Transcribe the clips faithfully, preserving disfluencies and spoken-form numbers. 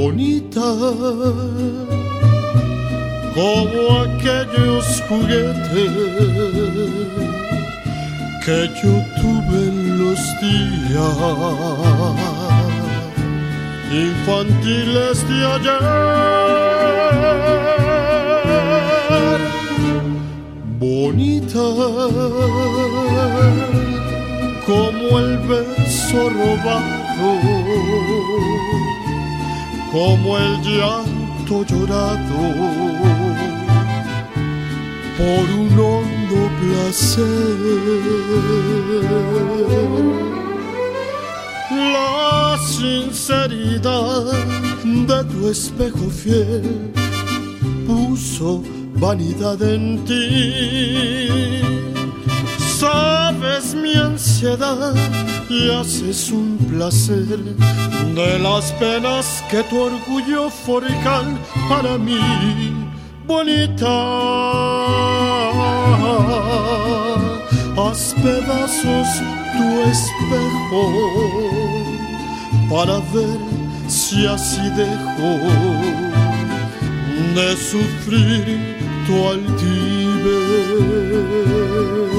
bonita, como aquellos juguetes que yo tuve en los días infantiles de ayer. Bonita, como el beso robado, como el llanto llorado por un hondo placer. La sinceridad de tu espejo fiel puso vanidad en ti. Sabes mi ansiedad y haces un placer de las penas que tu orgullo forjan para mí. Bonita, haz pedazos tu espejo para ver si así dejo de sufrir tu altivez.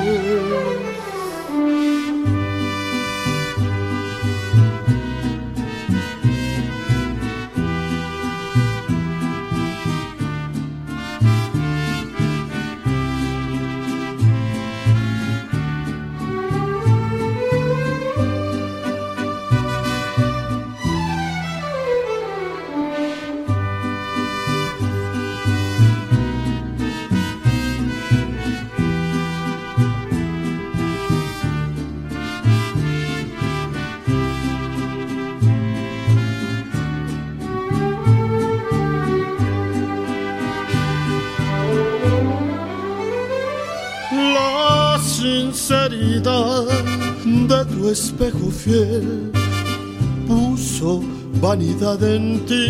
Sinceridad de tu espejo fiel puso vanidad en ti.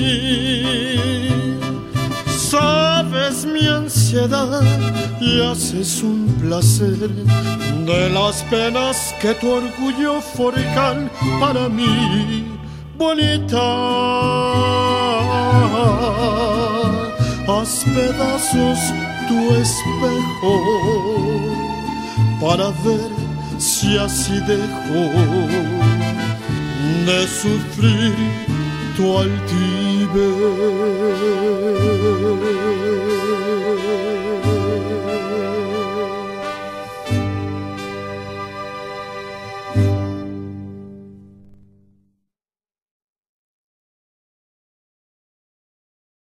Sabes mi ansiedad y haces un placer de las penas que tu orgullo forjan para mí. Bonita, haz pedazos tu espejo para ver si así dejo de sufrir tu altivez.